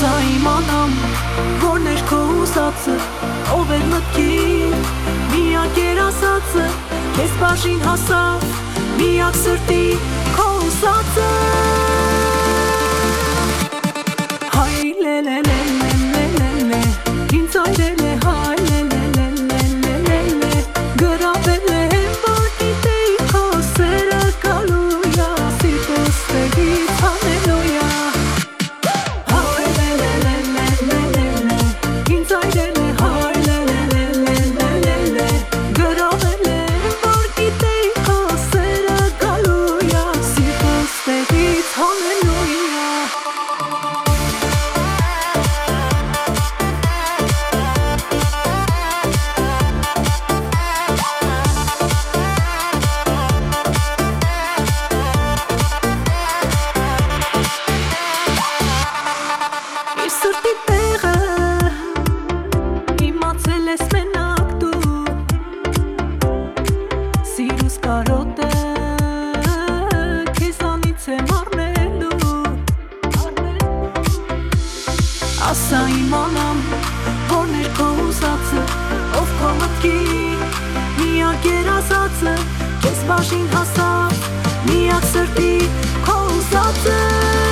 Ասա իմանամ, որն էր քո ուզածը, ով էր մտքին միակ երազածը, քեզ բաժին հասավ միակ սրտի քո ուզածը։ Հայ լե լե լե լե լե լե լե, ինձ այրել է հայ լե լե լե լե լե լե լե, գրավել է որ գիտեի քո սերը գալույա, սիրտս տեղից հանելույա։ Հայ լե լե լե լե լե լե լե, ինձ այրել է հայ լե լե լե լե լե լե լե, գրավել է որ գիտեի քո սերը գալույա, սիրտս տեղից հանելույա։ Սրտի տեղը իմացել ես մենակ դու, սիրուս կարոտը քեզանից եմ առնելու։ Ասա իմանամ, որն էր քո ուզածը, ով քո մտքի միակ երազածը, քեզ բաժին հասավ միակ սրտի քո ուզածը։